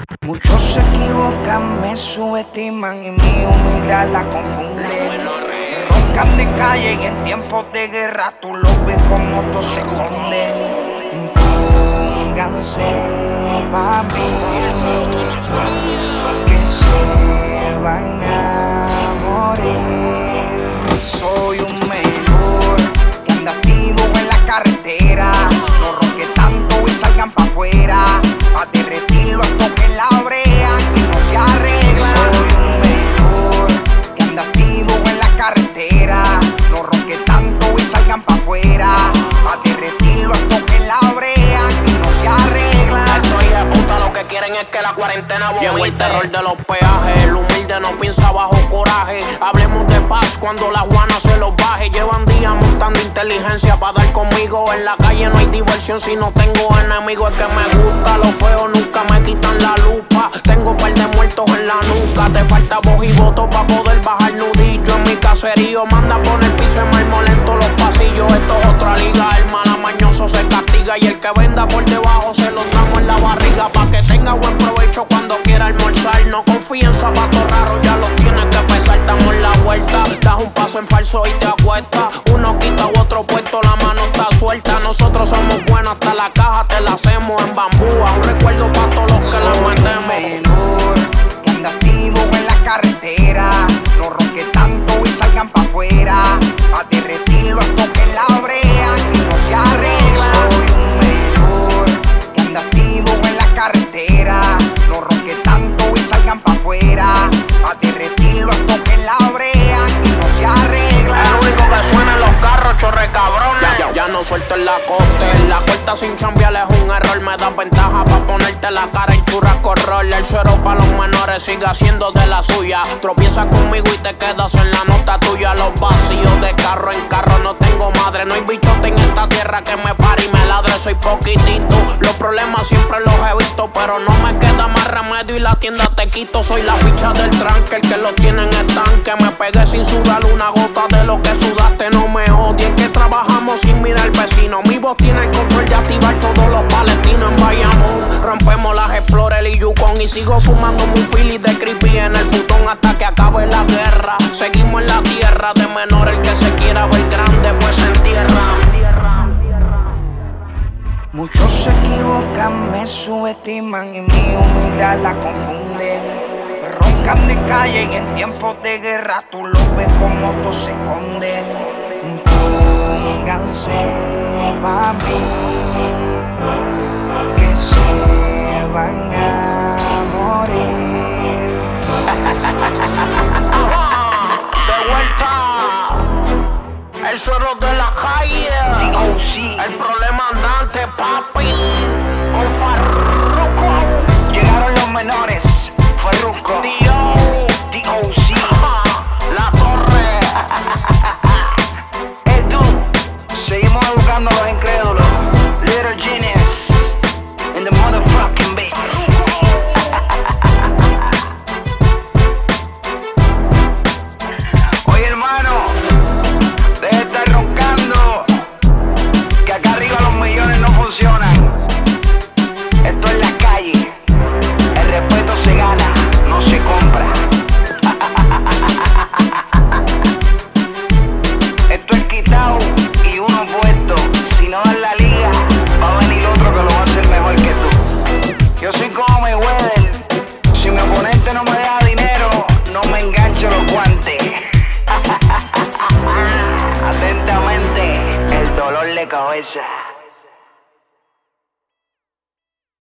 Muchos se equivocan, me subestiman y mi humildad la confunden. Roncan de calle y en tiempos de guerra tú los ves como todos se esconden. Pónganse pa' mí, que se van a morir. Soy un menor que anda activo en la carretera. No ronque tanto y salgan pa' afuera, pa' derretirlo hasta que la brea que no se arregla. Soy un menor que anda activo en la carretera. No ronque tanto y salgan pa' afuera, pa' derretirlo hasta que la brea que no se arregla. Estos hijos de puta lo que quieren es que la cuarentena vomite. Llegó el terror de los peajes, el humilde no piensa bajo coraje. Hablemos de paz cuando la Juana se los baje. Llevan días montando inteligencia para dar conmigo. En la calle no hay diversión si no tengo enemigos. Es que me gusta lo feo, nunca me quitan la lupa. Tengo par de muertos en la nuca. Te falta voz y voto para poder bajar nudillo. En mi caserío manda a poner piso en mármol en todos los pasillos. Esto es otra liga, el malamañoso se castiga. Y el que venda por debajo se lo damos en la barriga. Pa' que tenga buen provecho cuando quiera almorzar. No confía en zapatos raros, ya los tienes que pesar. Estamos en la vuelta, das un paso en falso y te acuestas. Uno quita u otro puesto, la mano está suelta. Nosotros somos buenos, hasta la caja te la hacemos en bambú. Un recuerdo pa' todos los que le metemos. Menor que anda activo en la carretera. No ronque tanto y salgan pa' afuera, pa' derretirlo hasta que la brea que no se arregla. Soy un menor que anda activo en la carretera. No ronque tanto y salgan pa' afuera, pa' derretirlo hasta que la brea que no se arregla. El único que suena en los carros, chorre cabrones. Ya no suelto en la costa, la corta sin chambear es un error. Me da ventaja pa' ponerte la cara en churrasco roll. El suero pa' los menores sigue haciendo de la suya. Tropieza conmigo y te quedas en la nota tuya. Los vacíos de carro en carro, no tengo madre. No hay bichote en esta tierra que me pare y me ladre. Soy poquitito, los problemas siempre los he visto, pero no me queda más remedio y la tienda te quito. Soy la ficha del tranque, el que lo tiene en estanque. Me pegué sin sudar una gota de lo que sudaste. No me odien que trabajamos sin mirar al vecino. Mi voz tiene el control de activar todos los palestinos en Bayamón. Rompemos las Explorer y Yukon y sigo fumando un Philly de creepy en el futón hasta que acabe la guerra. Seguimos en la tierra de menor, el que se quiera ver grande pues se entierra. Muchos se equivocan, me subestiman y mi humildad la confunden. Roncan de calle y en tiempos de guerra tú los ves como todos se esconden. Pónganse pa' mí, que se van a morir. De vuelta, el suero de la calle, el problema andante, papi, con Farruko. Llegaron los menores, Farruko, D.O.C. La Torre. Tú, seguimos educando a los incrédulos. Little Genius in the motherfucking beat. Oye hermano, deja de estar roncando, que acá arriba los millones no funcionan. Esto es la calle, el respeto se gana, no se compra. Esto es quitado y uno puesto. Si no das la liga, va a venir otro que lo va a hacer mejor que tú. Yo soy como Mayweather. Si mi oponente no me da dinero, no me engancho los guantes. Atentamente, el dolor de cabeza.